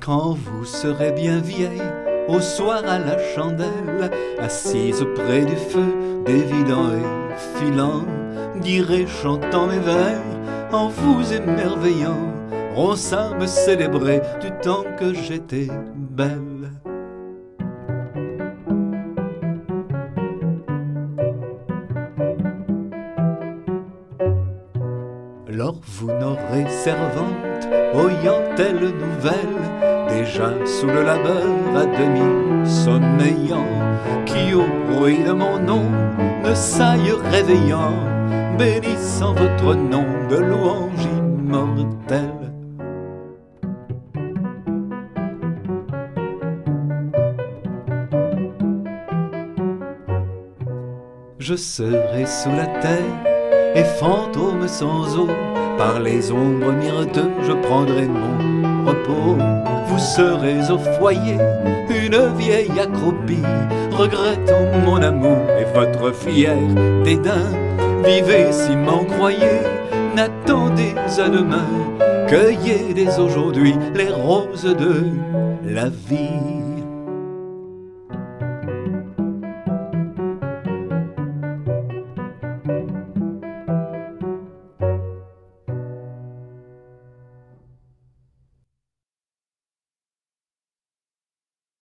Quand vous serez bien vieille, au soir à la chandelle, assise près du feu, dévidant et filant, direz chantant mes vers, en vous émerveillant, Ronsard me célébrait du temps que j'étais belle. Lors vous n'aurez servante, oyant-elle nouvelle, déjà sous le labeur à demi sommeillant, qui au bruit de mon nom ne s'aille réveillant, bénissant votre nom de louange immortelle. Je serai sous la terre et fantôme sans eau, par les ombres myrteux je prendrai mon repos. Vous serez au foyer, une vieille accroupie, regrettant mon amour et votre fier dédain. Vivez si m'en croyez, n'attendez à demain, cueillez dès aujourd'hui les roses de la vie.